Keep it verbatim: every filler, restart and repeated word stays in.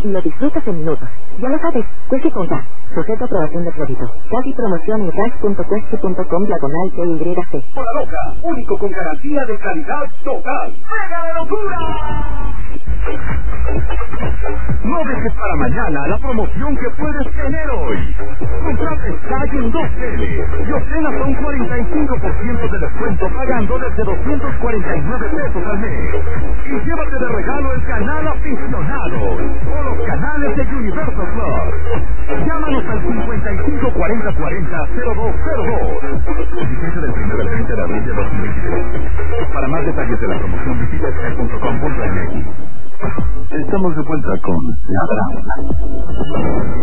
y lo disfrutas en minutos. Ya lo sabes, Quest con Cash. Sujeto a aprobación de crédito. Cash y promoción en cash punto quest punto com diagonal T Y C. Por la loca, único con garantía de calidad total. ¡Mega de locura! No dejes para mañana la promoción que puedes tener hoy. Comprate Sky en dos teles y obtén hasta un cuarenta y cinco por ciento de descuento pagando desde doscientos cuarenta y nueve pesos al mes. Y llévate de regalo el canal aficionado o los canales de Universal Plus. Llámanos al cincuenta y cinco cuarenta cuarenta cero dos cero dos. Vigencia del primero al treinta de abril de dos mil veintidós. Para más detalles de la promoción visita sky punto com punto m x. Estamos de vuelta con La Brava.